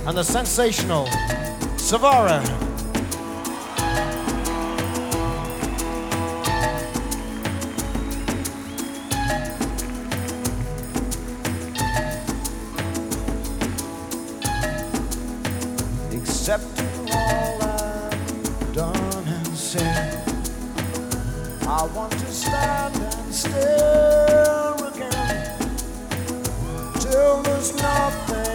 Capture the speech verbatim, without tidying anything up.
and the sensational Savara. Accepting all I've done and said, I want to stand and stare again till there's nothing